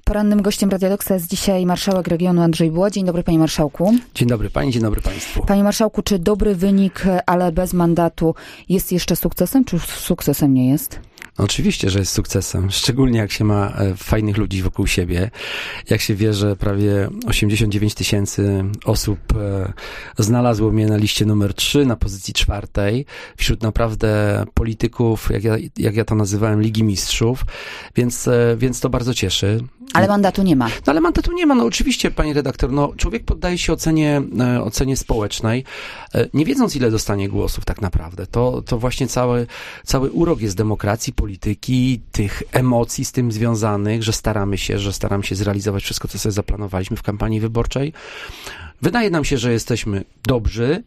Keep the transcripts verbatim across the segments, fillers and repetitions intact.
Porannym gościem Radia Doksa jest dzisiaj marszałek regionu Andrzej Buła. Dzień dobry, panie marszałku. Dzień dobry pani, dzień dobry państwu. Panie marszałku, czy dobry wynik, ale bez mandatu jest jeszcze sukcesem, czy sukcesem nie jest? No oczywiście, że jest sukcesem, szczególnie jak się ma fajnych ludzi wokół siebie, jak się wie, że prawie osiemdziesiąt dziewięć tysięcy osób znalazło mnie na liście numer trzy, na pozycji czwartej, wśród naprawdę polityków, jak ja, jak ja to nazywałem, Ligi Mistrzów, więc, więc to bardzo cieszy. Ale mandatu nie ma. No ale mandatu nie ma, no oczywiście, pani redaktor, no człowiek poddaje się ocenie, ocenie społecznej, nie wiedząc, ile dostanie głosów tak naprawdę. To, to właśnie cały, cały urok jest demokracji, polityki, tych emocji z tym związanych, że staramy się, że staramy się zrealizować wszystko, co sobie zaplanowaliśmy w kampanii wyborczej. Wydaje nam się, że jesteśmy dobrzy,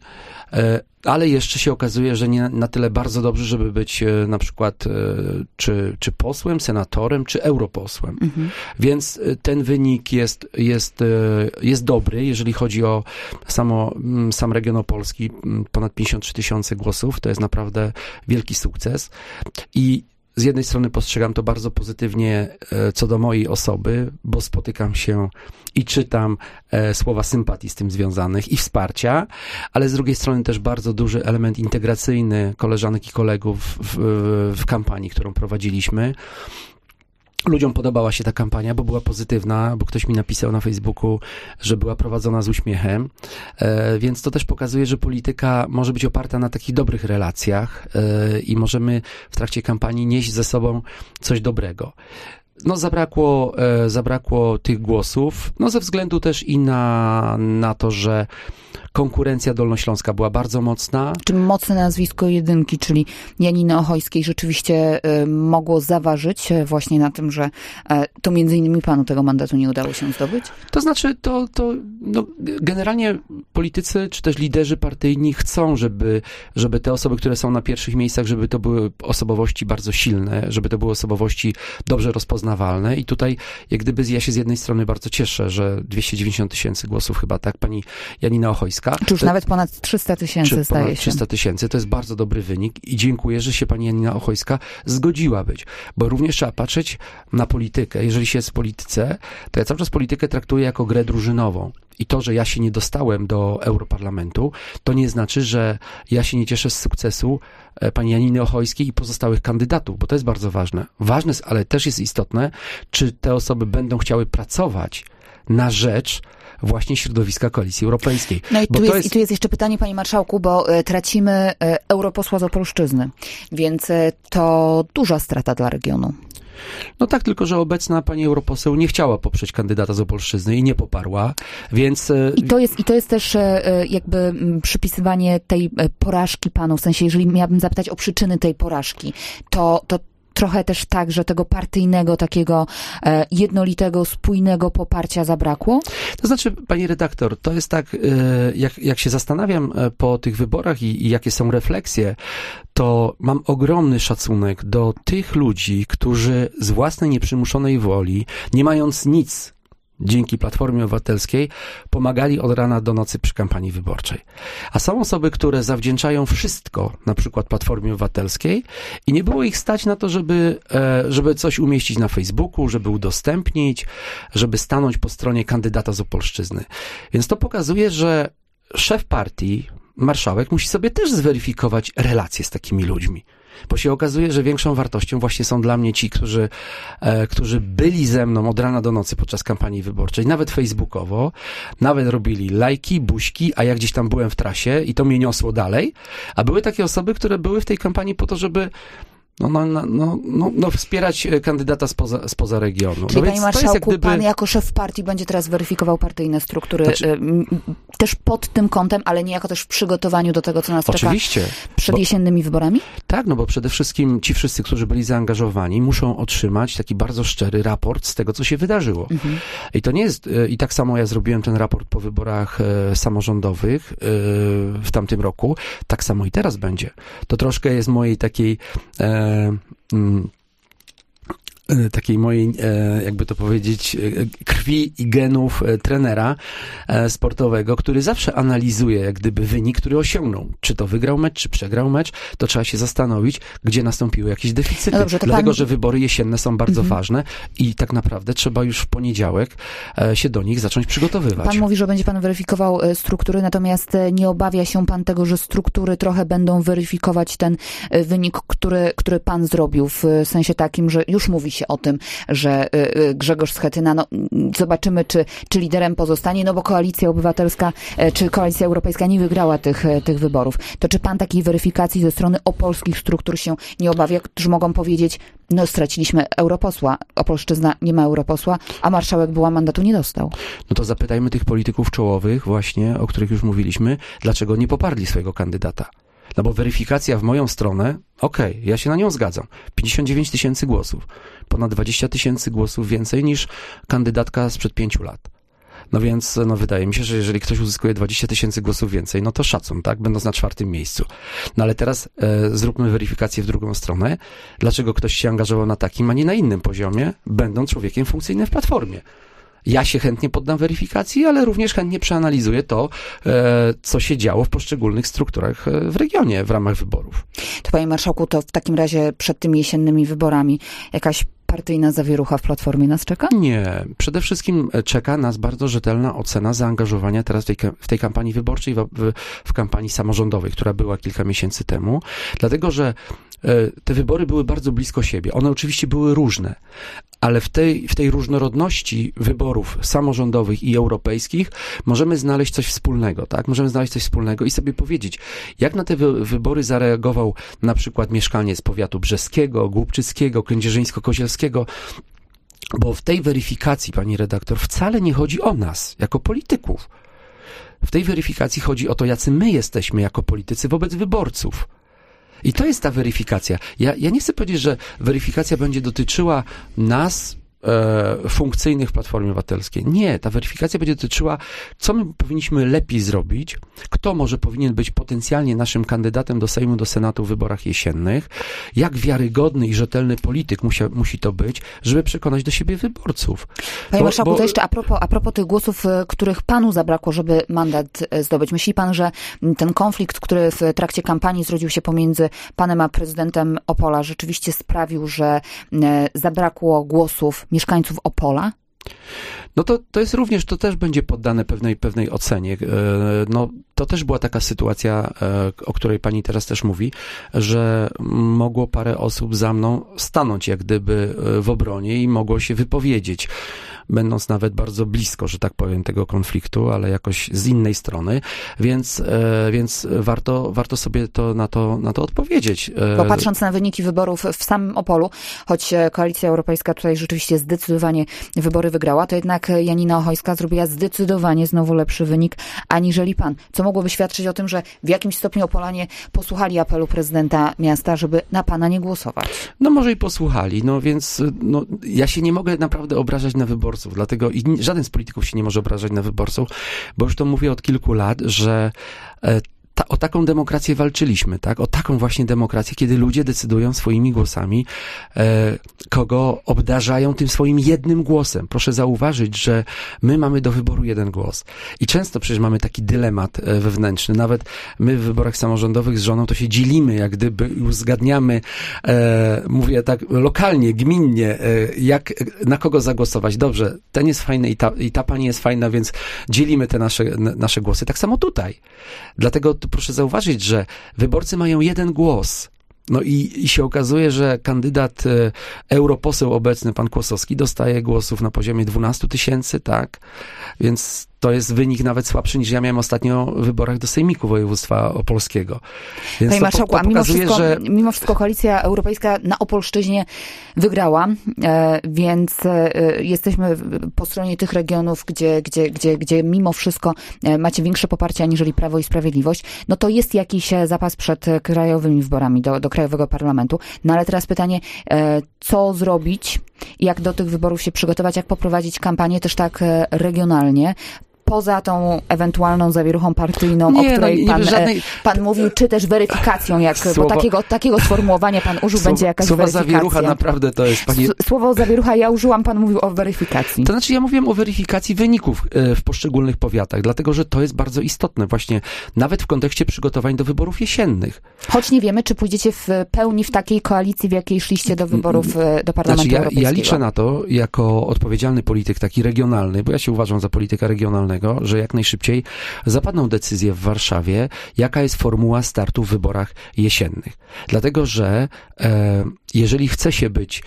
ale jeszcze się okazuje, że nie na tyle bardzo dobrzy, żeby być na przykład czy, czy posłem, senatorem, czy europosłem. Mhm. Więc ten wynik jest, jest, jest dobry, jeżeli chodzi o samo, sam region opolski, ponad pięćdziesiąt trzy tysiące głosów, to jest naprawdę wielki sukces. I z jednej strony postrzegam to bardzo pozytywnie co do mojej osoby, bo spotykam się i czytam e, słowa sympatii z tym związanych i wsparcia, ale z drugiej strony też bardzo duży element integracyjny koleżanek i kolegów w, w, w kampanii, którą prowadziliśmy. Ludziom podobała się ta kampania, bo była pozytywna, bo ktoś mi napisał na Facebooku, że była prowadzona z uśmiechem, e, więc to też pokazuje, że polityka może być oparta na takich dobrych relacjach e, i możemy w trakcie kampanii nieść ze sobą coś dobrego. No zabrakło, e, zabrakło tych głosów, no ze względu też i na, na to, że konkurencja dolnośląska była bardzo mocna. Czy mocne nazwisko jedynki, czyli Janiny Ochojskiej, rzeczywiście y, mogło zaważyć właśnie na tym, że y, to między innymi panu tego mandatu nie udało się zdobyć? To znaczy, to, to no, generalnie politycy, czy też liderzy partyjni chcą, żeby, żeby te osoby, które są na pierwszych miejscach, żeby to były osobowości bardzo silne, żeby to były osobowości dobrze rozpoznawalne i tutaj, jak gdyby ja się z jednej strony bardzo cieszę, że dwieście dziewięćdziesiąt tysięcy głosów chyba, tak, pani Janina Ochojska. Czy już to, nawet ponad trzysta tysięcy zdaje się. trzysta tysięcy, to jest bardzo dobry wynik i dziękuję, że się pani Janina Ochojska zgodziła być, bo również trzeba patrzeć na politykę. Jeżeli się jest w polityce, to ja cały czas politykę traktuję jako grę drużynową. I to, że ja się nie dostałem do Europarlamentu, to nie znaczy, że ja się nie cieszę z sukcesu pani Janiny Ochojskiej i pozostałych kandydatów, bo to jest bardzo ważne. Ważne, ale też jest istotne, czy te osoby będą chciały pracować na rzecz właśnie środowiska Koalicji Europejskiej. No i tu, jest, jest... i tu jest jeszcze pytanie, panie marszałku, bo y, tracimy y, europosła z Opolszczyzny, więc y, to duża strata dla regionu. No tak, tylko że obecna pani europoseł nie chciała poprzeć kandydata z Opolszczyzny i nie poparła, więc... I to jest, i to jest też jakby przypisywanie tej porażki panu, w sensie, jeżeli miałabym zapytać o przyczyny tej porażki, to, to trochę też tak, że tego partyjnego, takiego e, jednolitego, spójnego poparcia zabrakło? To znaczy, pani redaktor, to jest tak, e, jak, jak się zastanawiam po tych wyborach i, i jakie są refleksje, to mam ogromny szacunek do tych ludzi, którzy z własnej nieprzymuszonej woli, nie mając nic dzięki Platformie Obywatelskiej, pomagali od rana do nocy przy kampanii wyborczej. A są osoby, które zawdzięczają wszystko, na przykład Platformie Obywatelskiej i nie było ich stać na to, żeby, żeby coś umieścić na Facebooku, żeby udostępnić, żeby stanąć po stronie kandydata z Opolszczyzny. Więc to pokazuje, że szef partii, marszałek, musi sobie też zweryfikować relacje z takimi ludźmi. Bo się okazuje, że większą wartością właśnie są dla mnie ci, którzy, e, którzy byli ze mną od rana do nocy podczas kampanii wyborczej, nawet facebookowo, nawet robili lajki, buźki, a ja gdzieś tam byłem w trasie i to mnie niosło dalej, a były takie osoby, które były w tej kampanii po to, żeby No, no, no, no, no wspierać kandydata spoza, spoza regionu. Czyli, no panie marszałku, jak gdyby... pan jako szef partii będzie teraz weryfikował partyjne struktury znaczy... y, też pod tym kątem, ale niejako też w przygotowaniu do tego, co nas Oczywiście, czeka przed bo... jesiennymi wyborami? Tak, no bo przede wszystkim ci wszyscy, którzy byli zaangażowani, muszą otrzymać taki bardzo szczery raport z tego, co się wydarzyło. Mhm. I to nie jest, i tak samo ja zrobiłem ten raport po wyborach e, samorządowych e, w tamtym roku, tak samo i teraz będzie. To troszkę jest mojej takiej e, mm, takiej mojej, jakby to powiedzieć, krwi i genów trenera sportowego, który zawsze analizuje jak gdyby wynik, który osiągnął. Czy to wygrał mecz, czy przegrał mecz, to trzeba się zastanowić, gdzie nastąpiły jakieś deficyty. No dobrze, Dlatego, pan... że wybory jesienne są bardzo mhm. ważne i tak naprawdę trzeba już w poniedziałek się do nich zacząć przygotowywać. Pan mówi, że będzie pan weryfikował struktury, natomiast nie obawia się pan tego, że struktury trochę będą weryfikować ten wynik, który, który pan zrobił, w sensie takim, że już mówi się o tym, że Grzegorz Schetyna, no zobaczymy, czy, czy liderem pozostanie, no bo Koalicja Obywatelska, czy Koalicja Europejska nie wygrała tych, tych wyborów. To czy pan takiej weryfikacji ze strony opolskich struktur się nie obawia, którzy mogą powiedzieć, no straciliśmy europosła, Opolszczyzna nie ma europosła, a marszałek Buła mandatu nie dostał. No to zapytajmy tych polityków czołowych właśnie, o których już mówiliśmy, dlaczego nie poparli swojego kandydata. No bo weryfikacja w moją stronę, okej, okay, ja się na nią zgadzam. pięćdziesiąt dziewięć tysięcy głosów. Ponad dwadzieścia tysięcy głosów więcej niż kandydatka sprzed pięciu lat. No więc, no wydaje mi się, że jeżeli ktoś uzyskuje dwadzieścia tysięcy głosów więcej, no to szacun, tak? Będąc na czwartym miejscu. No ale teraz e, zróbmy weryfikację w drugą stronę. Dlaczego ktoś się angażował na takim, a nie na innym poziomie, będąc człowiekiem funkcyjnym w Platformie? Ja się chętnie poddam weryfikacji, ale również chętnie przeanalizuję to, e, co się działo w poszczególnych strukturach w regionie w ramach wyborów. To panie marszałku, to w takim razie przed tymi jesiennymi wyborami jakaś partyjna zawierucha w Platformie nas czeka? Nie. Przede wszystkim czeka nas bardzo rzetelna ocena zaangażowania teraz w tej, w tej kampanii wyborczej, w, w, w kampanii samorządowej, która była kilka miesięcy temu. Dlatego, że te wybory były bardzo blisko siebie. One oczywiście były różne, ale w tej, w tej różnorodności wyborów samorządowych i europejskich możemy znaleźć coś wspólnego, tak? Możemy znaleźć coś wspólnego i sobie powiedzieć, jak na te wy, wybory zareagował na przykład mieszkaniec powiatu brzeskiego, głubczyckiego, kędzierzyńsko-kozielskiego, bo w tej weryfikacji, pani redaktor, wcale nie chodzi o nas, jako polityków. W tej weryfikacji chodzi o to, jacy my jesteśmy jako politycy wobec wyborców. I to jest ta weryfikacja. Ja, ja nie chcę powiedzieć, że weryfikacja będzie dotyczyła nas, e, funkcyjnych w Platformie Obywatelskiej. Nie, ta weryfikacja będzie dotyczyła, co my powinniśmy lepiej zrobić, kto może powinien być potencjalnie naszym kandydatem do Sejmu, do Senatu w wyborach jesiennych, jak wiarygodny i rzetelny polityk musi, musi to być, żeby przekonać do siebie wyborców. Panie bo, marszałku, bo... to jeszcze a propos, a propos tych głosów, których panu zabrakło, żeby mandat zdobyć. Myśli pan, że ten konflikt, który w trakcie kampanii zrodził się pomiędzy panem a prezydentem Opola, rzeczywiście sprawił, że zabrakło głosów mieszkańców Opola? No to, to jest również, to też będzie poddane pewnej, pewnej ocenie. No, to też była taka sytuacja, o której pani teraz też mówi, że mogło parę osób za mną stanąć jak gdyby w obronie i mogło się wypowiedzieć, będąc nawet bardzo blisko, że tak powiem, tego konfliktu, ale jakoś z innej strony, więc, więc warto, warto sobie to na, to na to odpowiedzieć. Bo patrząc na wyniki wyborów w samym Opolu, choć Koalicja Europejska tutaj rzeczywiście zdecydowanie wybory wygrała, to jednak Janina Ochojska zrobiła zdecydowanie znowu lepszy wynik, aniżeli pan. Co mogłoby świadczyć o tym, że w jakimś stopniu Opolanie posłuchali apelu prezydenta miasta, żeby na pana nie głosować. No może i posłuchali, no więc no, ja się nie mogę naprawdę obrażać na wyborców, dlatego i żaden z polityków się nie może obrażać na wyborców, bo już to mówię od kilku lat, że e, Ta, o taką demokrację walczyliśmy, tak? O taką właśnie demokrację, kiedy ludzie decydują swoimi głosami, e, kogo obdarzają tym swoim jednym głosem. Proszę zauważyć, że my mamy do wyboru jeden głos. I często przecież mamy taki dylemat e, wewnętrzny. Nawet my w wyborach samorządowych z żoną to się dzielimy, jak gdyby uzgadniamy, e, mówię tak lokalnie, gminnie, e, jak, na kogo zagłosować. Dobrze, ten jest fajny i ta, i ta pani jest fajna, więc dzielimy te nasze, nasze głosy. Tak samo tutaj. Dlatego proszę zauważyć, że wyborcy mają jeden głos. No i, i się okazuje, że kandydat e, europoseł obecny, pan Kłosowski, dostaje głosów na poziomie dwunastu tysięcy, tak? Więc to jest wynik nawet słabszy niż ja miałem ostatnio w wyborach do Sejmiku Województwa Opolskiego. Więc Panie to marszałku, po, to a mimo pokazuje, wszystko, że... mimo wszystko Koalicja Europejska na Opolszczyźnie wygrała, e, więc e, jesteśmy po stronie tych regionów, gdzie, gdzie, gdzie, gdzie mimo wszystko e, macie większe poparcie aniżeli Prawo i Sprawiedliwość. No to jest jakiś zapas przed krajowymi wyborami do, do Krajowego Parlamentu. No ale teraz pytanie, e, co zrobić, jak do tych wyborów się przygotować, jak poprowadzić kampanię też tak e, regionalnie, poza tą ewentualną zawieruchą partyjną, Nie, o której no, nie, pan, żadnej... pan mówił, czy też weryfikacją, jak, Słowo... bo takiego, takiego sformułowania pan użył, Słowo, będzie jakaś słowa weryfikacja. zawierucha naprawdę to jest... Pani... Słowo zawierucha ja użyłam, pan mówił o weryfikacji. To znaczy ja mówiłem o weryfikacji wyników w poszczególnych powiatach, dlatego że to jest bardzo istotne właśnie nawet w kontekście przygotowań do wyborów jesiennych. Choć nie wiemy, czy pójdziecie w pełni w takiej koalicji, w jakiej szliście do wyborów do Parlamentu znaczy, ja, Europejskiego. Ja liczę na to, jako odpowiedzialny polityk taki regionalny, bo ja się uważam za polityka regionalnego, że jak najszybciej zapadną decyzje w Warszawie, jaka jest formuła startu w wyborach jesiennych. Dlatego, że e, jeżeli chce się być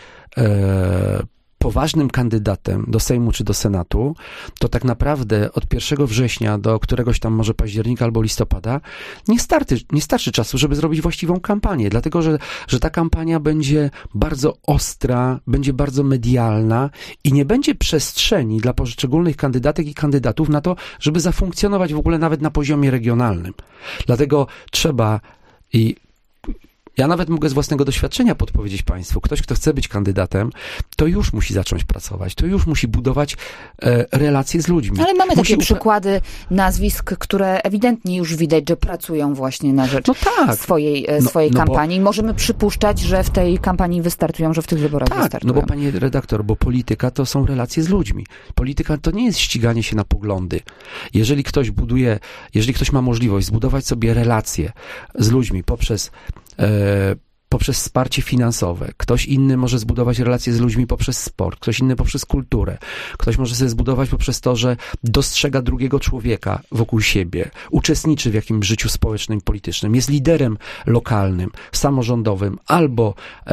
e, poważnym kandydatem do Sejmu czy do Senatu, to tak naprawdę od pierwszego września do któregoś tam może października albo listopada nie, starty, nie starczy czasu, żeby zrobić właściwą kampanię, dlatego że, że ta kampania będzie bardzo ostra, będzie bardzo medialna i nie będzie przestrzeni dla poszczególnych kandydatek i kandydatów na to, żeby zafunkcjonować w ogóle nawet na poziomie regionalnym. Dlatego trzeba i ja nawet mogę z własnego doświadczenia podpowiedzieć państwu, ktoś, kto chce być kandydatem, to już musi zacząć pracować, to już musi budować e, relacje z ludźmi. Ale mamy musi takie przykłady nazwisk, które ewidentnie już widać, że pracują właśnie na rzecz no tak. swojej, no, swojej no kampanii. Bo... Możemy przypuszczać, że w tej kampanii wystartują, że w tych wyborach tak, wystartują. No bo panie redaktor, bo polityka to są relacje z ludźmi. Polityka to nie jest ściganie się na poglądy. Jeżeli ktoś buduje, jeżeli ktoś ma możliwość zbudować sobie relacje z ludźmi poprzez poprzez wsparcie finansowe. Ktoś inny może zbudować relacje z ludźmi poprzez sport, ktoś inny poprzez kulturę. Ktoś może sobie zbudować poprzez to, że dostrzega drugiego człowieka wokół siebie, uczestniczy w jakimś życiu społecznym, politycznym, jest liderem lokalnym, samorządowym albo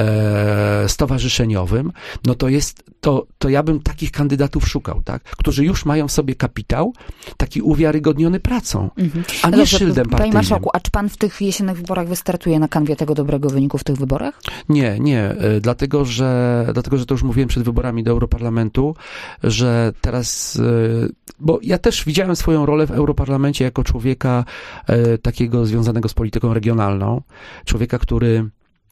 e, stowarzyszeniowym, no to jest, to, to ja bym takich kandydatów szukał, tak? Którzy już mają w sobie kapitał, taki uwiarygodniony pracą, mhm. a nie Dobrze, szyldem partyjnym. Panie marszałku, a czy pan w tych jesiennych wyborach wystartuje na kanwie tego dobrego wyniku w tych wyborach? Nie, nie, dlatego że, dlatego, że to już mówiłem przed wyborami do Europarlamentu, że teraz, bo ja też widziałem swoją rolę w Europarlamencie jako człowieka takiego związanego z polityką regionalną, człowieka, który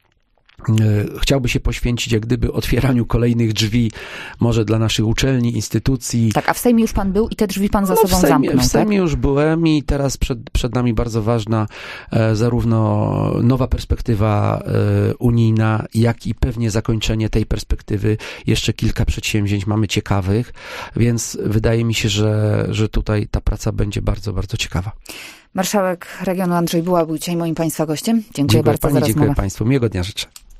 chciałby się poświęcić jak gdyby otwieraniu kolejnych drzwi może dla naszych uczelni, instytucji. Tak, a w Sejmie już pan był i te drzwi pan za no, sobą w Sejmie, zamknął, W Sejmie tak? już byłem i teraz przed, przed nami bardzo ważna e, zarówno nowa perspektywa e, unijna, jak i pewnie zakończenie tej perspektywy. Jeszcze kilka przedsięwzięć mamy ciekawych, więc wydaje mi się, że, że tutaj ta praca będzie bardzo, bardzo ciekawa. Marszałek regionu Andrzej Buła był dzisiaj moim państwa gościem. Dziękuję, dziękuję bardzo pani, za rozmowę. Dziękuję państwu. Miłego dnia życzę.